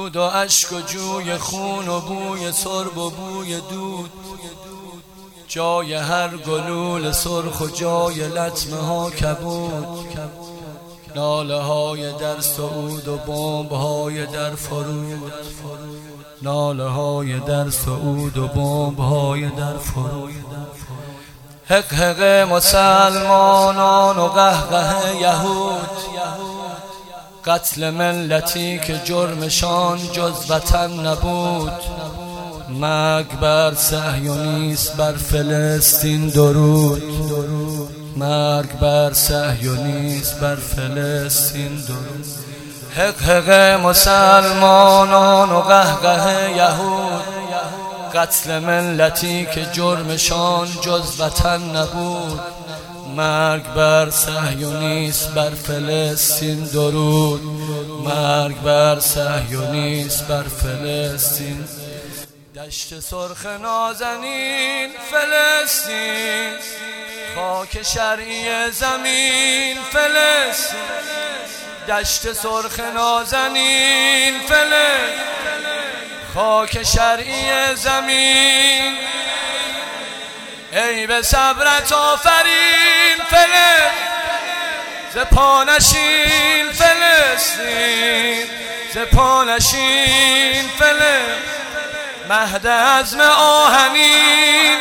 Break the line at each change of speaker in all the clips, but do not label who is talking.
دود و اشک و جوی خون و بوی سرب و بوی دود، جای هر گلول سرخ و جای لطمه ها کبود، ناله های در صعود و بمب های در فرود، ناله های در صعود و بمب های در فرود، حق حق مسلمانان و قهقه یهود، قتل ملتی که جرمشان جز وطن نبود، مرگ بر صهیونیست بر فلسطین درود، مرگ بر صهیونیست بر فلسطین درود، حق حق مسلمانان و قهقه یهود، قتل ملتی که جرمشان جز وطن نبود، مرگ بر صهیونیست بر فلسطین درود، مرگ بر صهیونیست بر فلسطین. دشت سرخ نازنین فلسطین، خاک شرعی زمین فلسطین، دشت سرخ نازنین فلسطین، خاک شرعی زمین، ای به صبرت آفرین فلسطین، ز پانشین فلسطین، ز پانشین فلسطین، مهد عزم آهنین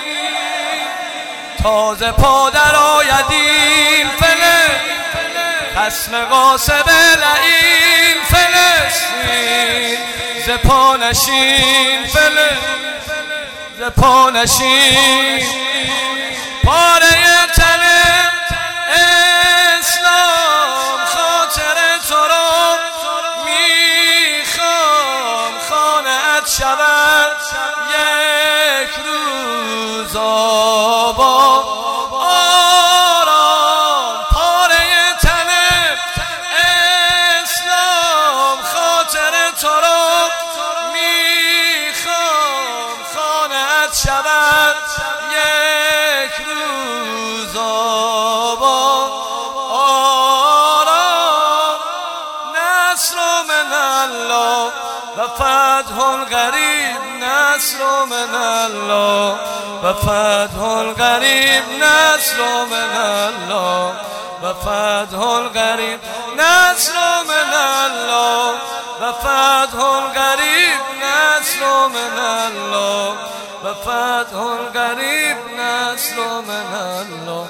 تازه پا در آیدین فلسطین، خصم غاصب لعین فلسطین، ز پانشین فلسطین، ز پانشین، پاره تن اسلام خاطر تو را میخوام، خانه‌ات شود یک روز آباد آرام، پاره تن اسلام خاطر تو را میخوام، خانه‌ات شود یک روز آباد آرام، نصر من الله و فتح قریب، نصر من الله و فتح قریب، نصر من الله و فتح قریب، نصر من الله و فتح قریب، نصر من الله و فتح قریب، نصر من الله.